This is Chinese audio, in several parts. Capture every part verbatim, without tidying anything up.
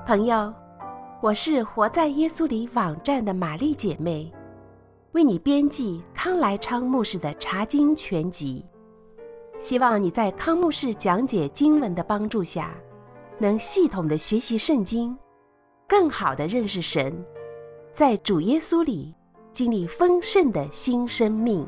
朋友，我是活在耶稣里网站的玛丽姐妹，为你编辑康来昌牧师的查经全集，希望你在康牧师讲解经文的帮助下，能系统的学习圣经，更好的认识神，在主耶稣里经历丰盛的新生命。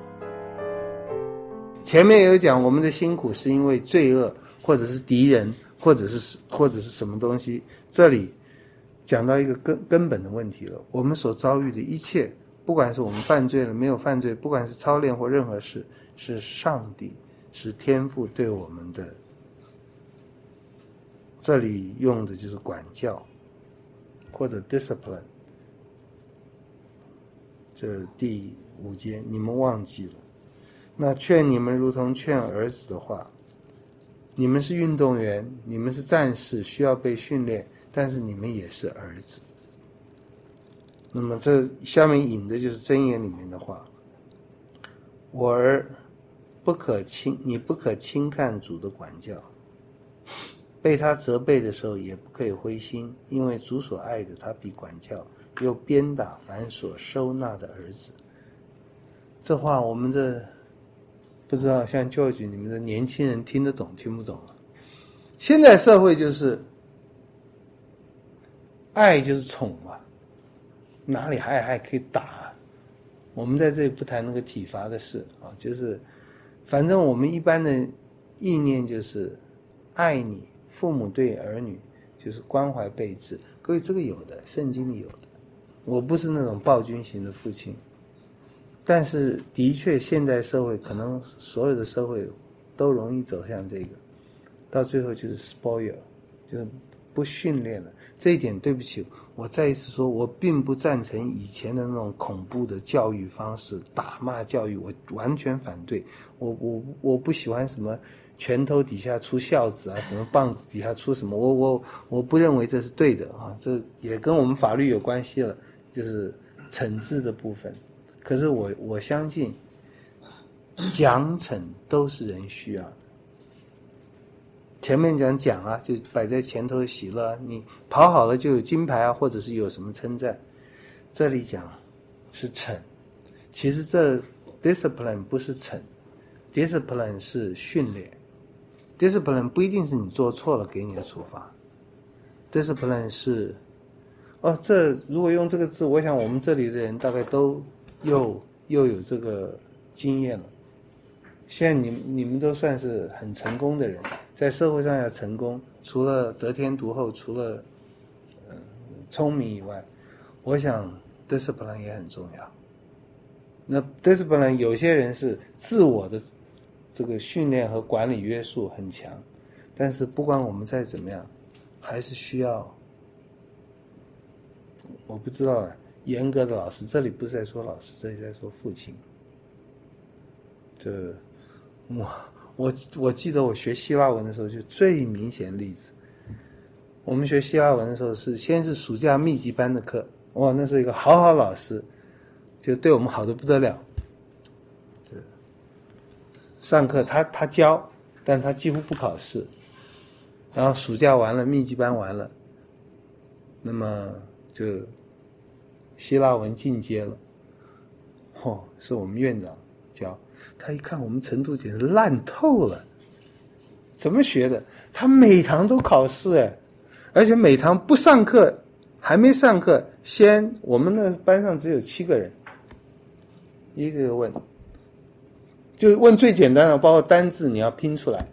前面有讲我们的辛苦是因为罪恶，或者是敌人，或者是或者是什么东西。这里讲到一个根根本的问题了，我们所遭遇的一切，不管是我们犯罪了没有犯罪，不管是操练或任何事，是上帝是天父对我们的，这里用的就是管教或者 discipline。 这第五节你们忘记了，那劝你们如同劝儿子的话。你们是运动员，你们是战士，需要被训练，但是你们也是儿子。那么这下面引的就是箴言里面的话，我儿不可轻，你不可轻看主的管教，被他责备的时候也不可以灰心，因为主所爱的他必管教，又鞭打凡所收纳的儿子。这话我们这不知道像教育你们的年轻人听得懂听不懂了。现在社会就是爱就是宠嘛，哪里还还可以打啊？我们在这里不谈那个体罚的事啊，就是反正我们一般的意念就是爱你，父母对儿女就是关怀备至。各位，这个有的，圣经里有的。我不是那种暴君型的父亲，但是的确现代社会可能所有的社会都容易走向这个，到最后就是 spoil， 就是不训练了。这一点对不起，我再一次说，我并不赞成以前的那种恐怖的教育方式，打骂教育，我完全反对。我我我不喜欢什么拳头底下出孝子啊，什么棒子底下出什么，我我我不认为这是对的啊，这也跟我们法律有关系了，就是惩治的部分。可是我我相信奖惩都是人需要的。前面讲奖啊，就摆在前头的喜乐啊，你跑好了就有金牌啊，或者是有什么称赞。这里讲是惩，其实这 discipline 不是惩， discipline 是训练。 discipline 不一定是你做错了给你的处罚， discipline 是哦，这如果用这个字，我想我们这里的人大概都又又有这个经验了。现在你你们都算是很成功的人，在社会上要成功，除了得天独厚，除了、呃、聪明以外，我想 discipline 也很重要。那 discipline 有些人是自我的这个训练和管理约束很强，但是不管我们再怎么样，还是需要，我不知道啊，严格的老师，这里不是在说老师，这里在说父亲。这我我我记得我学希腊文的时候，就最明显的例子，我们学希腊文的时候是先是暑假密集班的课，哇，那是一个好好老师，就对我们好的不得了。上课他他教，但他几乎不考试。然后暑假完了，密集班完了，那么就希腊文进阶了。哦，是我们院长教，他一看我们程度简直烂透了。怎么学的？他每堂都考试哎，而且每堂不上课，还没上课，先我们那班上只有七个人，一个个问。就问最简单的，包括单字你要拼出来，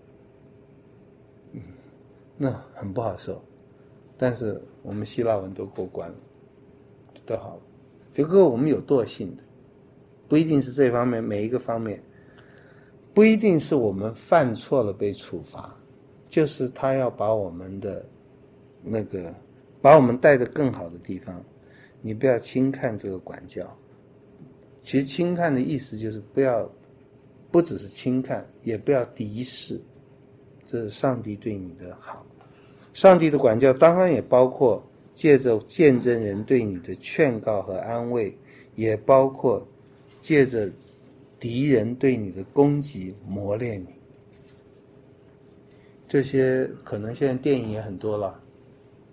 嗯，那很不好受。但是我们希腊文都过关了，都好了。就跟我们有惰性的，不一定是这方面，每一个方面，不一定是我们犯错了被处罚，就是他要把我们的那个，把我们带得更好的地方。你不要轻看这个管教，其实轻看的意思就是不要。不只是轻看，也不要敌视，这是上帝对你的好。上帝的管教当然也包括借着见证人对你的劝告和安慰，也包括借着敌人对你的攻击磨练你。这些可能现在电影也很多了，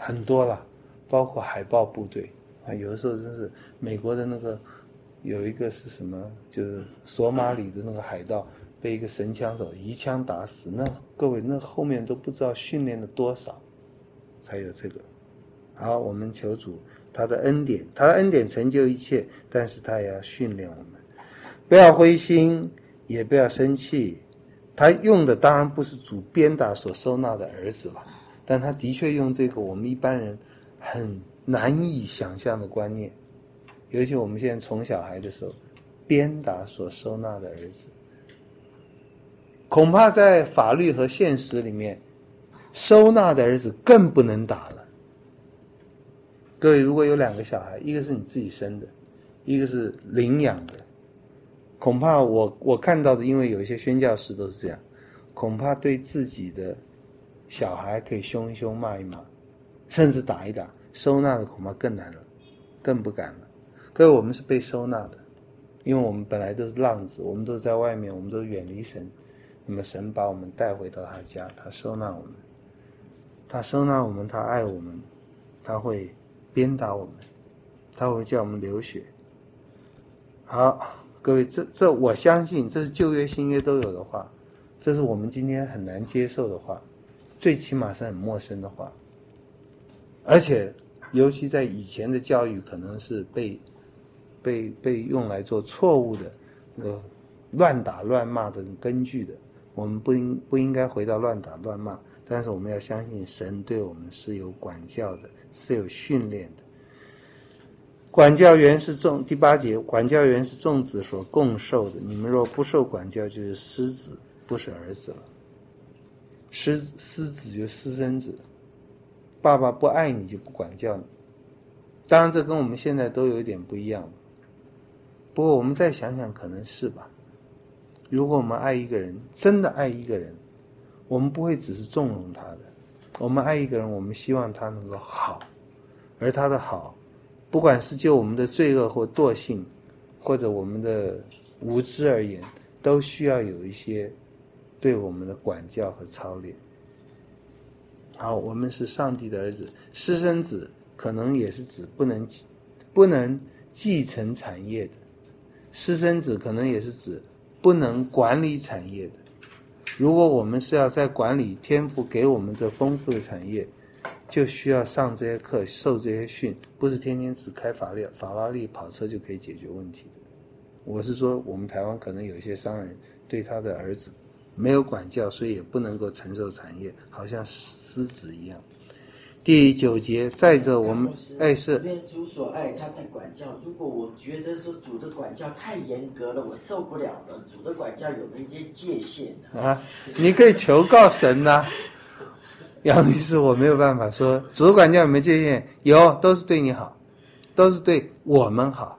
很多了，包括海豹部队啊，有的时候真是美国的那个有一个是什么，就是索马里的那个海盗被一个神枪手一枪打死，那各位那后面都不知道训练了多少才有这个。好，我们求主他的恩典，他的恩典成就一切，但是他也要训练我们，不要灰心，也不要生气。他用的当然不是主鞭打所收纳的儿子了，但他的确用这个我们一般人很难以想象的观念，尤其我们现在宠小孩的时候，鞭打所收纳的儿子，恐怕在法律和现实里面，收纳的儿子更不能打了。各位如果有两个小孩，一个是你自己生的，一个是领养的，恐怕我我看到的，因为有一些宣教士都是这样，恐怕对自己的小孩可以凶一凶骂一骂，甚至打一打，收纳的恐怕更难了，更不敢了。各位我们是被收纳的，因为我们本来都是浪子，我们都是在外面，我们都远离神，那么神把我们带回到他家，他收纳我们，他收纳我们，他爱我们，他会鞭打我们，他会叫我们流血。好，各位，这这我相信这是旧约新约都有的话，这是我们今天很难接受的话，最起码是很陌生的话，而且尤其在以前的教育可能是被被被用来做错误的呃乱打乱骂的根据的，我们不应不应该回到乱打乱骂，但是我们要相信神对我们是有管教的，是有训练的。管教原是众，第八节，管教原是众子所共受的，你们若不受管教，就是失子，不是儿子了。失失子就是私生子，爸爸不爱你就不管教你。当然这跟我们现在都有一点不一样，不过我们再想想可能是吧。如果我们爱一个人，真的爱一个人，我们不会只是纵容他的，我们爱一个人，我们希望他能够好，而他的好不管是就我们的罪恶或惰性，或者我们的无知而言，都需要有一些对我们的管教和操练。好，我们是上帝的儿子，私生子可能也是指不能不能继承产业的，私生子可能也是指不能管理产业的。如果我们是要在管理天父给我们这丰富的产业，就需要上这些课，受这些训，不是天天只开法拉法拉利跑车就可以解决问题的。我是说我们台湾可能有一些商人对他的儿子没有管教，所以也不能够承受产业，好像狮子一样。第九节，再者我们哎是主所爱他必管教，如果我觉得说主的管教太严格了，我受不了了，主的管教有没有一些界限啊？你可以求告神呐、啊。杨律师，我没有办法说主的管教有没有界限，有，都是对你好，都是对我们好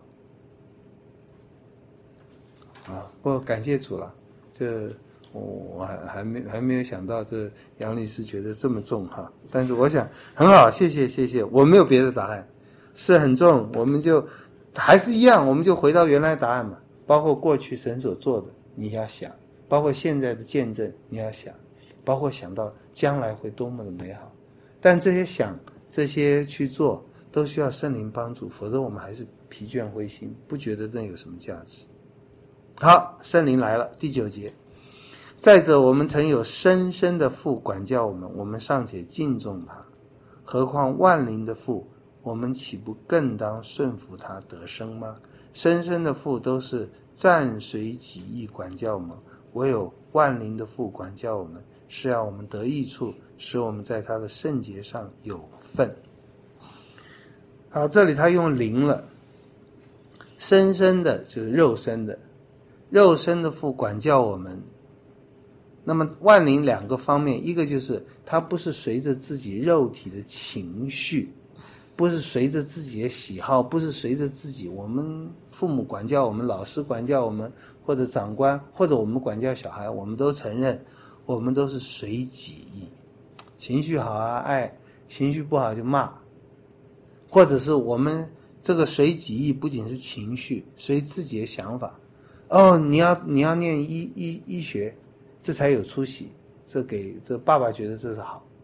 啊。不过感谢主了，这我我还还没还没有想到这杨律师觉得这么重哈，但是我想很好，谢谢谢谢，我没有别的答案，是很重，我们就还是一样，我们就回到原来答案嘛，包括过去神所做的你要想，包括现在的见证你要想，包括想到将来会多么的美好，但这些想这些去做都需要圣灵帮助，否则我们还是疲倦灰心，不觉得那有什么价值。好，圣灵来了，第九节，再者我们曾有深深的父管教我们，我们尚且敬重他，何况万灵的父，我们岂不更当顺服他得生吗？深深的父都是暂随己意管教我们，唯有万灵的父管教我们，是让我们得益处，使我们在他的圣洁上有份。好，这里他用灵了，深深的就是肉身的，肉身的父管教我们。那么万灵两个方面，一个就是他不是随着自己肉体的情绪，不是随着自己的喜好，不是随着自己，我们父母管教我们，老师管教我们，或者长官，或者我们管教小孩，我们都承认我们都是随己意，情绪好啊爱，情绪不好就骂，或者是我们这个随己意不仅是情绪，随自己的想法。哦，你要你要念医医医学，这才有出息，这给这爸爸觉得这是好，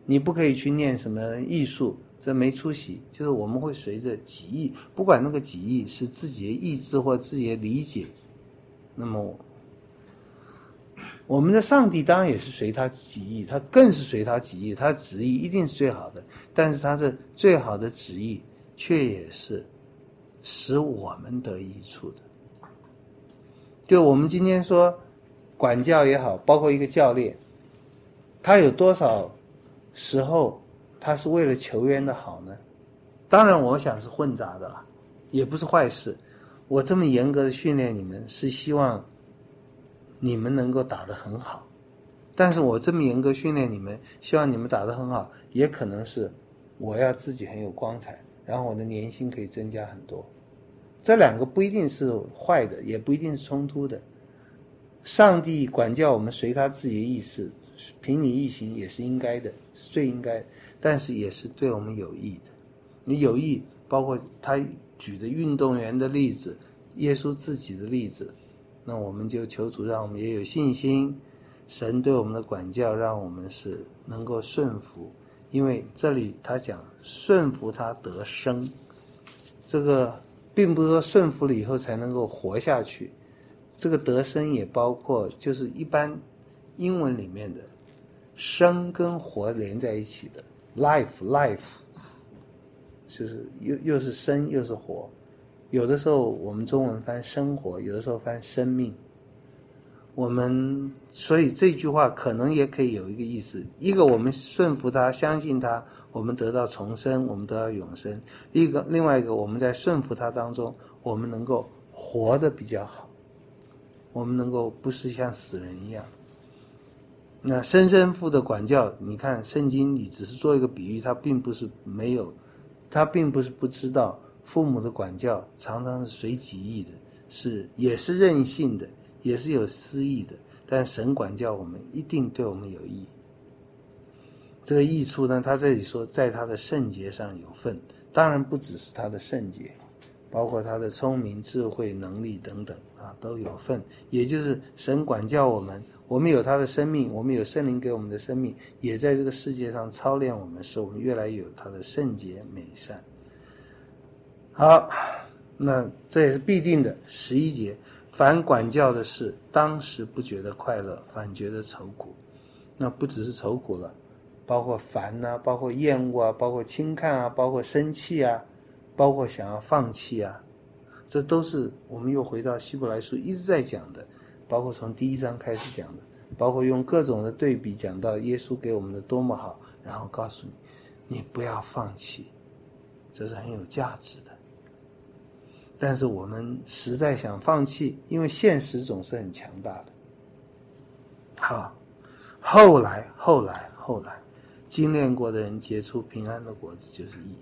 你不可以去念什么艺术，这没出息。就是我们会随着己意，不管那个己意是自己的意志或自己的理解，那么我们的上帝当然也是随他己意，他更是随他己意，他旨意一定是最好的，但是他的最好的旨意却也是使我们得益处的。就我们今天说管教也好，包括一个教练，他有多少时候他是为了球员的好呢？当然我想是混杂的了，也不是坏事。我这么严格的训练你们，是希望你们能够打得很好，但是我这么严格训练你们，希望你们打得很好，也可能是我要自己很有光彩，然后我的年薪可以增加很多。这两个不一定是坏的，也不一定是冲突的。上帝管教我们随他自己的意思，凭你意行也是应该的，是最应该的，但是也是对我们有益的。你有益，包括他举的运动员的例子，耶稣自己的例子，那我们就求主让我们也有信心，神对我们的管教让我们是能够顺服，因为这里他讲顺服他得生，这个并不是说顺服了以后才能够活下去，这个得生也包括就是一般英文里面的生跟活连在一起的 life life， 就是又又是生又是活。有的时候我们中文翻生活，有的时候翻生命。我们所以这句话可能也可以有一个意思，一个我们顺服他相信他，我们得到重生，我们得到永生；一个另外一个我们在顺服他当中，我们能够活得比较好，我们能够不是像死人一样。那生身父的管教，你看圣经里只是做一个比喻，他并不是没有，他并不是不知道父母的管教常常是随己意的，是也是任性的，也是有私意的，但神管教我们一定对我们有益。这个益处呢，他这里说在他的圣洁上有份，当然不只是他的圣洁，包括他的聪明智慧能力等等啊都有份。也就是神管教我们，我们有他的生命，我们有圣灵给我们的生命，也在这个世界上操练我们，使我们越来越有他的圣洁美善。好，那这也是必定的。十一节，凡管教的事，当时不觉得快乐，反觉得愁苦。那不只是愁苦了，包括烦啊，包括厌恶啊，包括轻看啊，包括生气啊，包括想要放弃啊，这都是我们又回到希伯来书一直在讲的，包括从第一章开始讲的，包括用各种的对比讲到耶稣给我们的多么好，然后告诉你，你不要放弃，这是很有价值的。但是我们实在想放弃，因为现实总是很强大的。好，后来后来后来精炼过的人结出平安的果子，就是义。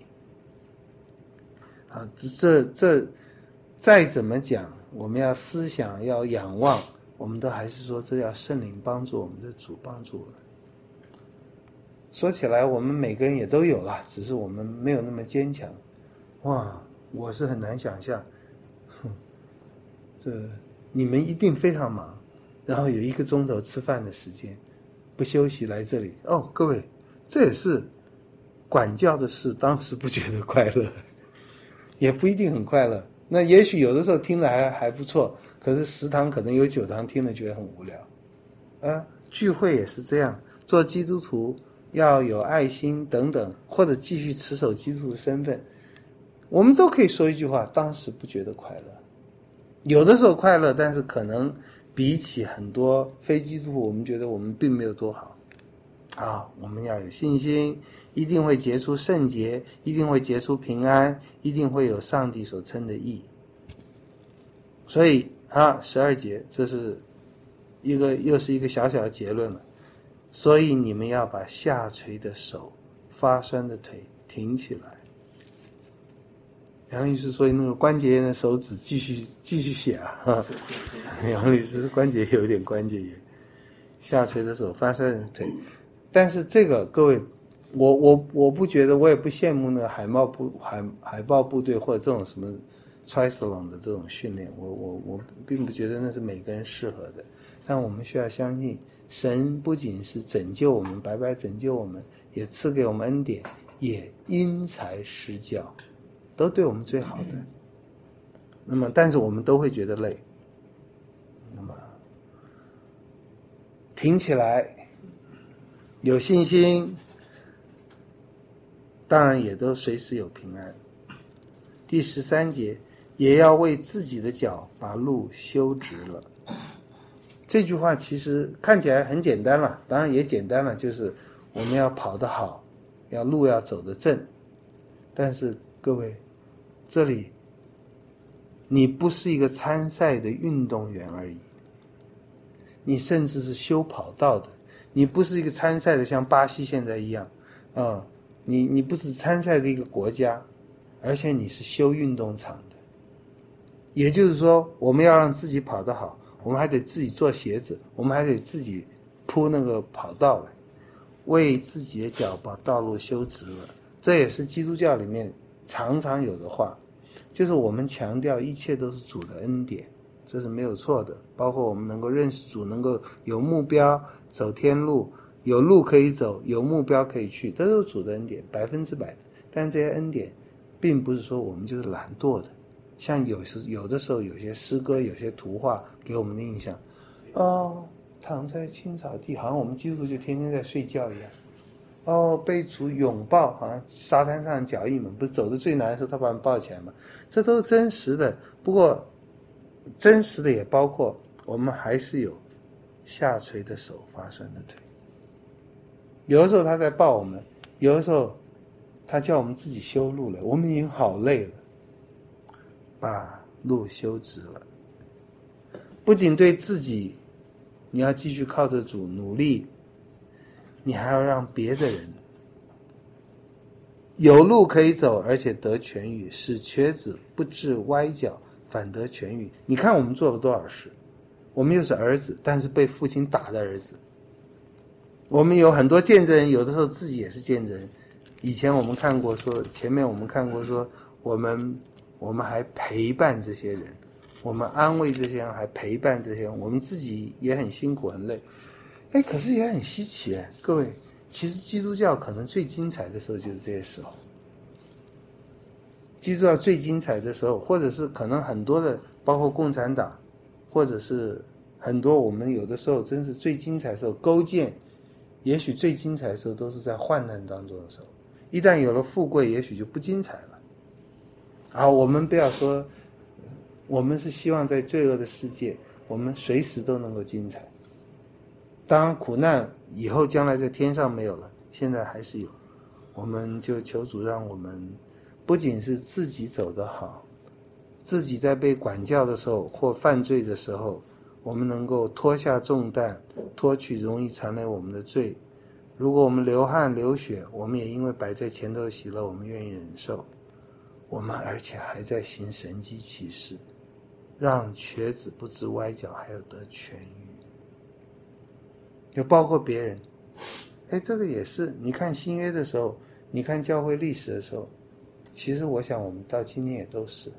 啊，这这再怎么讲，我们要思想要仰望，我们都还是说这要圣灵帮助我们，这主帮助我们。说起来我们每个人也都有了，只是我们没有那么坚强。哇，我是很难想象，哼，这你们一定非常忙，然后有一个钟头吃饭的时间，不休息来这里。哦，各位，这也是管教的事，当时不觉得快乐，也不一定很快乐。那也许有的时候听了还还不错，可是十堂可能有九堂听了觉得很无聊。啊，聚会也是这样，做基督徒要有爱心等等，或者继续持守基督徒的身份。我们都可以说一句话，当时不觉得快乐。有的时候快乐，但是可能比起很多非基督徒，我们觉得我们并没有多好。啊，我们要有信心，一定会结出圣洁，一定会结出平安，一定会有上帝所称的义。所以啊，十二节，这是一个又是一个小小的结论了。所以你们要把下垂的手、发酸的腿挺起来。杨律师说那个关节炎的手指继续继续写啊，杨律师关节有点关节炎，下垂的手发酸的腿，但是这个各位，我我我不觉得，我也不羡慕那个海豹部海海豹部队或者这种什么 triathlon 的这种训练，我我我并不觉得那是每个人适合的，但我们需要相信神不仅是拯救我们，白白拯救我们，也赐给我们恩典，也因材施教，都对我们最好的。那么但是我们都会觉得累，那么挺起来，有信心，当然也都随时有平安。第十三节，也要为自己的脚把路修直了。这句话其实看起来很简单了，当然也简单了，就是我们要跑得好，要路要走得正。但是各位，这里你不是一个参赛的运动员而已，你甚至是修跑道的，你不是一个参赛的，像巴西现在一样，啊、呃，你你不是参赛的一个国家，而且你是修运动场的。也就是说，我们要让自己跑得好，我们还得自己做鞋子，我们还得自己铺那个跑道来，为自己的脚把道路修直了。这也是基督教里面常常有的话，就是我们强调一切都是主的恩典，这是没有错的。包括我们能够认识主，能够有目标，走天路，有路可以走，有目标可以去，这都是主的恩典，百分之百的。但这些恩典并不是说我们就是懒惰的，像有时有的时候有些诗歌，有些图画给我们的印象，哦，躺在青草地，好像我们基督徒就天天在睡觉一样。哦，被主拥抱，好像沙滩上的脚印们，不是走得最难的时候他把我们抱起来吗？这都是真实的。不过真实的也包括我们还是有下垂的手，发酸的腿。有的时候他在抱我们，有的时候他叫我们自己修路了，我们已经好累了，把路修直了。不仅对自己你要继续靠着主努力，你还要让别的人有路可以走，而且得痊愈，使瘸子不致歪脚，反得痊愈。你看我们做了多少事，我们又是儿子，但是被父亲打的儿子。我们有很多见证人，有的时候自己也是见证人。以前我们看过说，前面我们看过说，我们我们还陪伴这些人，我们安慰这些人，还陪伴这些人，我们自己也很辛苦很累。哎，可是也很稀奇哎，各位，其实基督教可能最精彩的时候就是这些时候。基督教最精彩的时候，或者是可能很多的，包括共产党，或者是很多我们有的时候真是最精彩的时候，勾践，也许最精彩的时候都是在患难当中的时候。一旦有了富贵，也许就不精彩了。啊，我们不要说，我们是希望在罪恶的世界，我们随时都能够精彩。当苦难以后将来在天上没有了，现在还是有，我们就求主让我们不仅是自己走得好，自己在被管教的时候或犯罪的时候，我们能够脱下重担，脱去容易缠累我们的罪。如果我们流汗流血，我们也因为摆在前头喜乐，我们愿意忍受。我们而且还在行神迹奇事，让瘸子不致歪脚，还有得痊愈。就包括别人，哎，这个也是。你看新约的时候，你看教会历史的时候，其实我想我们到今天也都是，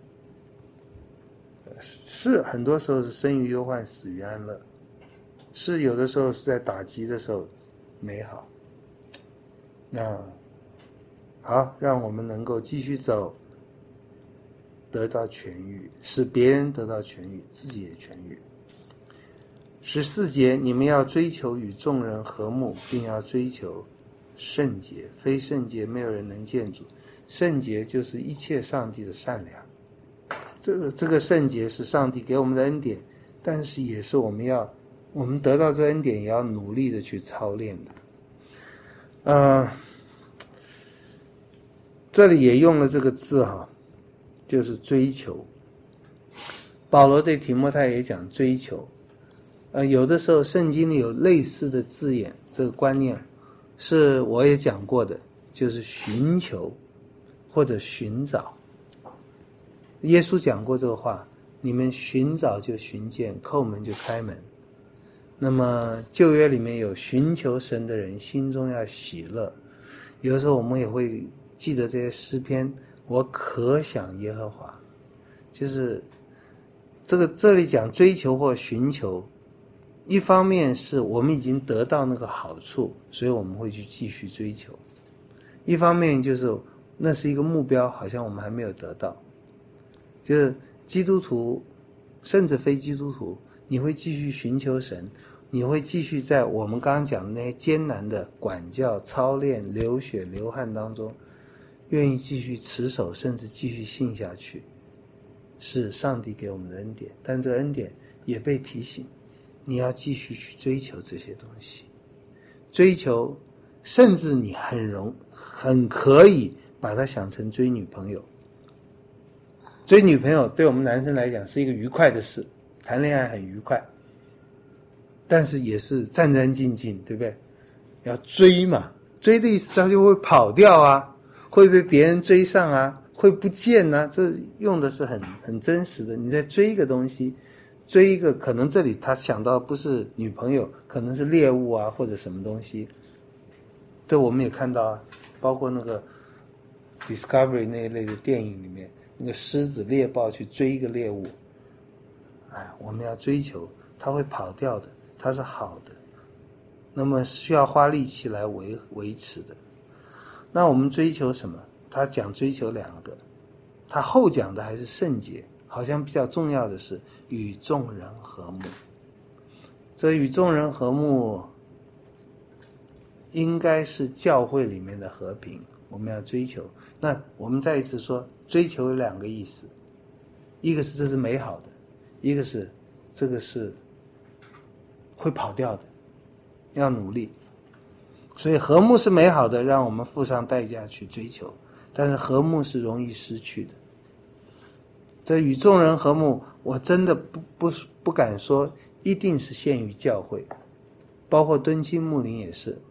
是很多时候是生于忧患，死于安乐，是有的时候是在打击的时候美好。那好，让我们能够继续走，得到痊愈，使别人得到痊愈，自己也痊愈。十四节，你们要追求与众人和睦，并要追求圣洁，非圣洁没有人能见主。圣洁就是一切上帝的善良，这个这个圣洁是上帝给我们的恩典，但是也是我们要我们得到这恩典也要努力的去操练的。呃，这里也用了这个字哈，就是追求。保罗对提摩太也讲追求。呃，有的时候圣经里有类似的字眼，这个观念是我也讲过的，就是寻求或者寻找。耶稣讲过这个话，你们寻找就寻见，叩门就开门。那么旧约里面有寻求神的人心中要喜乐，有的时候我们也会记得这些诗篇，我可想耶和华，就是这个这里讲追求或寻求， 一方面是我们已经得到那个好处，所以我们会去继续追求；一方面就是那是一个目标，好像我们还没有得到。就是基督徒，甚至非基督徒，你会继续寻求神，你会继续在我们刚刚讲的那些艰难的管教、操练、流血流汗当中，愿意继续持守，甚至继续信下去，是上帝给我们的恩典。但这个恩典也被提醒，你要继续去追求这些东西，追求，甚至你很容很可以把它想成追女朋友。追女朋友对我们男生来讲是一个愉快的事，谈恋爱很愉快，但是也是战战兢兢，对不对？要追嘛，追的意思他就会跑掉啊，会被别人追上啊，会不见啊，这用的是很很真实的。你在追一个东西，追一个可能这里他想到不是女朋友，可能是猎物啊或者什么东西，这我们也看到啊，包括那个 Discovery 那一类的电影里面，那个狮子猎豹去追一个猎物，哎，我们要追求，它会跑掉的，它是好的，那么需要花力气来维维持的。那我们追求什么？他讲追求两个，他后讲的还是圣洁，好像比较重要的是与众人和睦。这与众人和睦应该是教会里面的和平，我们要追求。那我们再一次说，追求有两个意思，一个是这是美好的，一个是这个是会跑掉的，要努力。所以和睦是美好的，让我们付上代价去追求，但是和睦是容易失去的。这与众人和睦，我真的不不不敢说一定是限于教会，包括敦亲睦邻也是。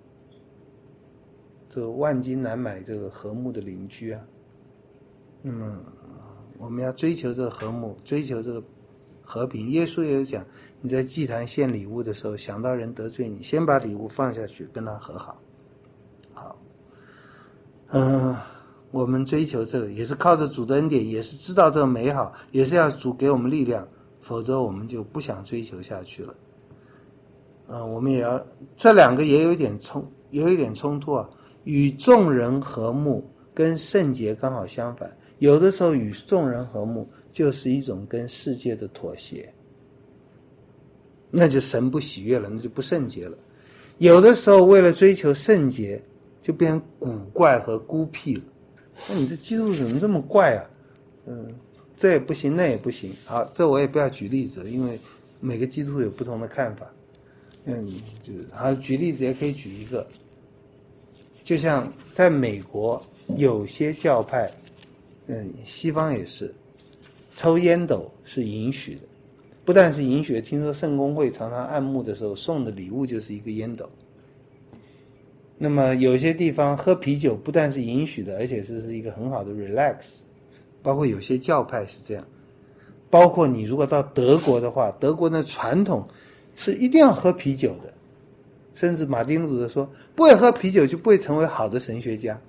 这个万金难买这个和睦的邻居啊，那么我们要追求这个和睦，追求这个和平。耶稣也有讲，你在祭坛献礼物的时候，想到人得罪你，先把礼物放下去，跟他和好。好，嗯、呃，我们追求这个也是靠着主的恩典，也是知道这个美好，也是要主给我们力量，否则我们就不想追求下去了。嗯、呃，我们也要这两个也有一点冲，有一点冲突啊。与众人和睦跟圣洁刚好相反，有的时候与众人和睦就是一种跟世界的妥协，那就神不喜悦了，那就不圣洁了。有的时候为了追求圣洁就变成古怪和孤僻了，那你这基督徒怎么这么怪啊？嗯，这也不行那也不行。好，这我也不要举例子，因为每个基督徒有不同的看法。嗯，就是好，举例子也可以举一个，就像在美国有些教派，嗯，西方也是，抽烟斗是允许的，不但是允许的，听说圣公会常常按牧的时候送的礼物就是一个烟斗。那么有些地方喝啤酒不但是允许的，而且这是一个很好的 relax， 包括有些教派是这样。包括你如果到德国的话，德国的传统是一定要喝啤酒的，甚至马丁路德说不会喝啤酒就不会成为好的神学家。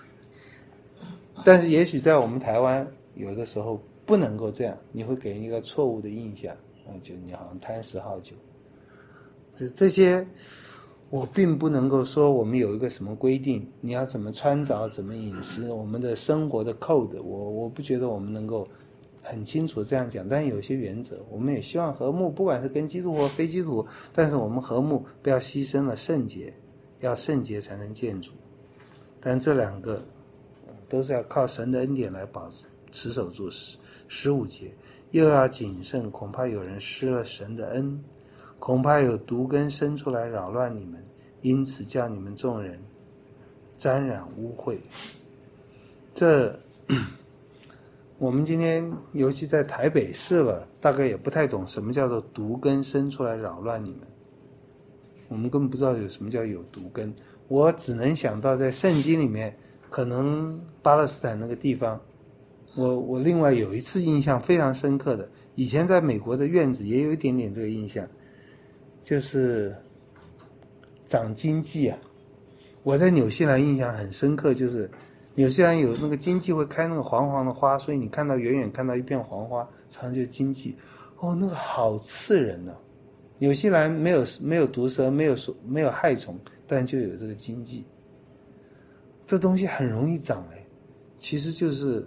但是也许在我们台湾有的时候不能够这样，你会给人一个错误的印象，就你好像贪食好酒。就这些我并不能够说我们有一个什么规定，你要怎么穿着怎么饮食，我们的生活的 code， 我我不觉得我们能够很清楚这样讲，但有些原则我们也希望和睦，不管是跟基督徒或非基督徒，但是我们和睦不要牺牲了圣洁，要圣洁才能见主。但这两个都是要靠神的恩典来保持守住。十五节，又要谨慎，恐怕有人失了神的恩，恐怕有毒根生出来扰乱你们，因此叫你们众人沾染污秽。这我们今天尤其在台北市了，大概也不太懂什么叫做毒根生出来扰乱你们，我们根本不知道有什么叫有毒根。我只能想到在圣经里面，可能巴勒斯坦那个地方，我我另外有一次印象非常深刻的，以前在美国的院子也有一点点这个印象，就是长荆棘啊。我在纽西兰印象很深刻，就是纽西兰有那个荆棘会开那个黄黄的花，所以你看到远远看到一片黄花，常常就是荆棘。哦，那个好刺人啊， 纽西兰没有没有毒蛇，没有没有害虫，但就有这个经济。这东西很容易长哎，其实就是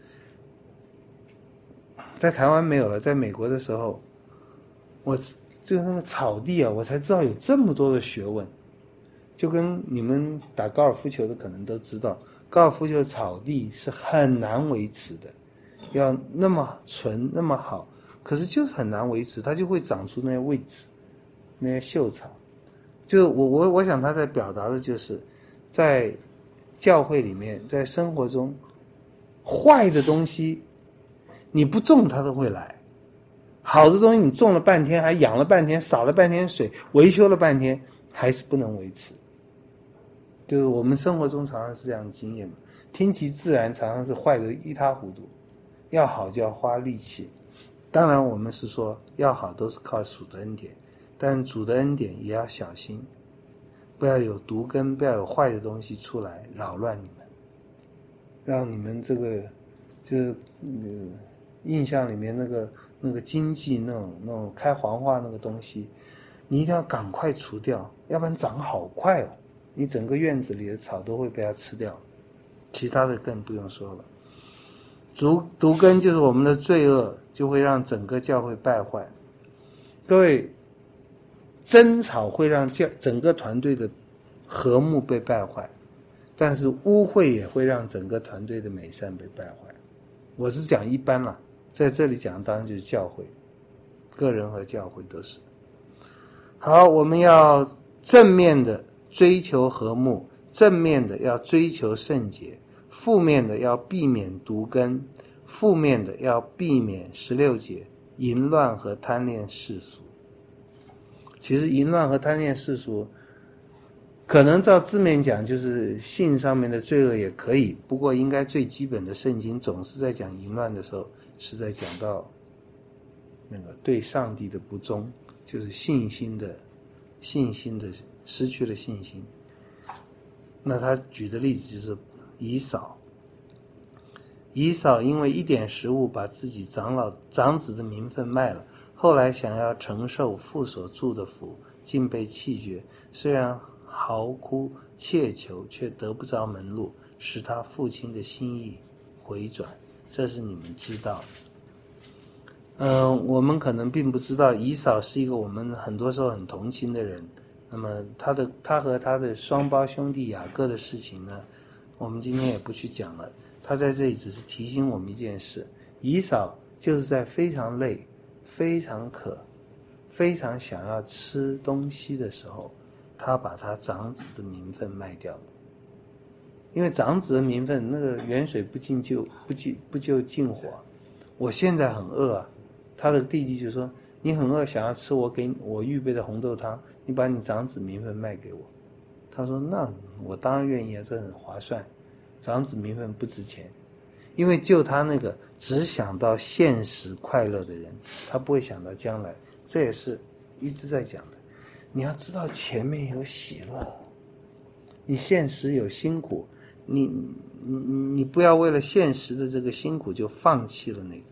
在台湾没有了，在美国的时候，我就那个草地啊，我才知道有这么多的学问。就跟你们打高尔夫球的可能都知道，高尔夫球草地是很难维持的，要那么纯那么好，可是就是很难维持，它就会长出那些位置，那些秀草。就我我我想他在表达的就是，在教会里面，在生活中，坏的东西你不种它都会来，好的东西你种了半天，还养了半天，洒了半天水，维修了半天，还是不能维持。就是我们生活中常常是这样的经验嘛，听其自然常常是坏的一塌糊涂，要好就要花力气。当然我们是说要好都是靠主的恩典，但主的恩典也要小心，不要有毒根，不要有坏的东西出来扰乱你们，让你们这个就是呃印象里面那个那个经济那种那种开黄花那个东西，你一定要赶快除掉，要不然长好快哦，你整个院子里的草都会被它吃掉，其他的更不用说了。毒毒根就是我们的罪恶，就会让整个教会败坏。各位，争吵会让教整个团队的和睦被败坏，但是污秽也会让整个团队的美善被败坏。我是讲一般啦，在这里讲当然就是教会，个人和教会都是。好，我们要正面的追求和睦，正面的要追求圣洁，负面的要避免毒根，负面的要避免十六节淫乱和贪恋世俗。其实淫乱和贪恋世俗可能照字面讲就是性上面的罪恶也可以，不过应该最基本的圣经总是在讲淫乱的时候是在讲到那个对上帝的不忠，就是信心的信心的失去了信心。那他举的例子就是以扫，以扫因为一点食物把自己长老长子的名分卖了，后来想要承受父所祝的福，竟被弃绝，虽然嚎哭切求，却得不着门路，使他父亲的心意回转，这是你们知道的。嗯、呃，我们可能并不知道以扫是一个我们很多时候很同情的人。那么他的他和他的双胞兄弟雅各的事情呢，我们今天也不去讲了。他在这里只是提醒我们一件事，以扫就是在非常累、非常渴、非常想要吃东西的时候，他把他长子的名分卖掉了。因为长子的名分，那个远水不进就不进不就近火。我现在很饿啊，他的弟弟就说：“你很饿，想要吃我给我预备的红豆汤，你把你长子名分卖给我。”他说：“那我当然愿意啊，这很划算。长子名分不值钱，因为就他那个只想到现实快乐的人，他不会想到将来。这也是一直在讲的。你要知道前面有喜乐，你现实有辛苦，你你你不要为了现实的这个辛苦就放弃了那个。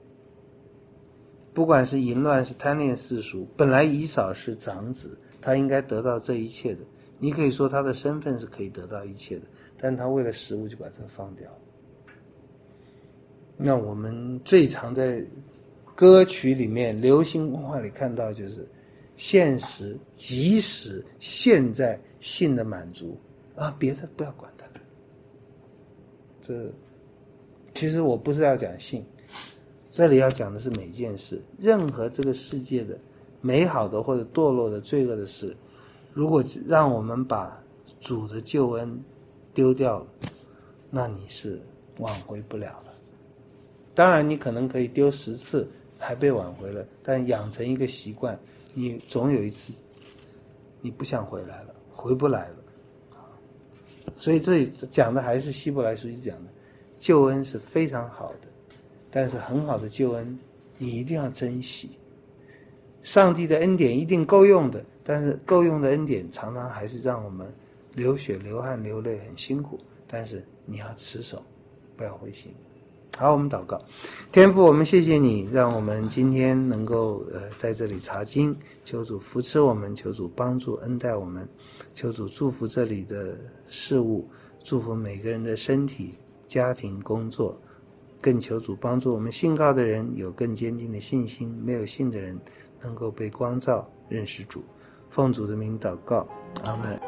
不管是淫乱是贪恋世俗，本来以扫是长子，他应该得到这一切的。你可以说他的身份是可以得到一切的，但他为了食物就把这个放掉。那我们最常在歌曲里面、流行文化里看到就是现实、即时、现在性的满足啊，别的不要管它。这其实我不是要讲性，这里要讲的是每件事，任何这个世界的美好的或者堕落的罪恶的事，如果让我们把主的救恩丢掉了，那你是挽回不了了。当然你可能可以丢十次还被挽回了，但养成一个习惯，你总有一次你不想回来了，回不来了。所以这里讲的还是希伯来书讲的，救恩是非常好的，但是很好的救恩你一定要珍惜。上帝的恩典一定够用的，但是够用的恩典常常还是让我们流血流汗流泪很辛苦，但是你要持守，不要灰心。 好，我们祷告。天父，我们谢谢你，让我们今天能够呃在这里查经，求主扶持我们，求主帮助恩待我们，求主祝福这里的事物，祝福每个人的身体、家庭、工作，更求主帮助我们信靠的人有更坚定的信心，没有信的人能够被光照认识主。奉主的名祷告，阿们。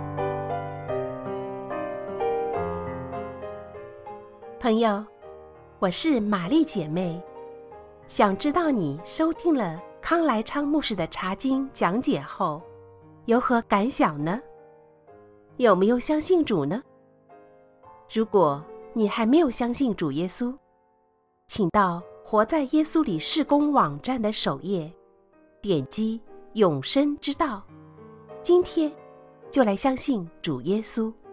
朋友，我是玛丽姐妹，想知道你收听了康来昌牧师的查经讲解后有何感想呢？有没有相信主呢？如果你还没有相信主耶稣，请到活在耶稣里事工网站的首页，点击永生之道，今天就来相信主耶稣。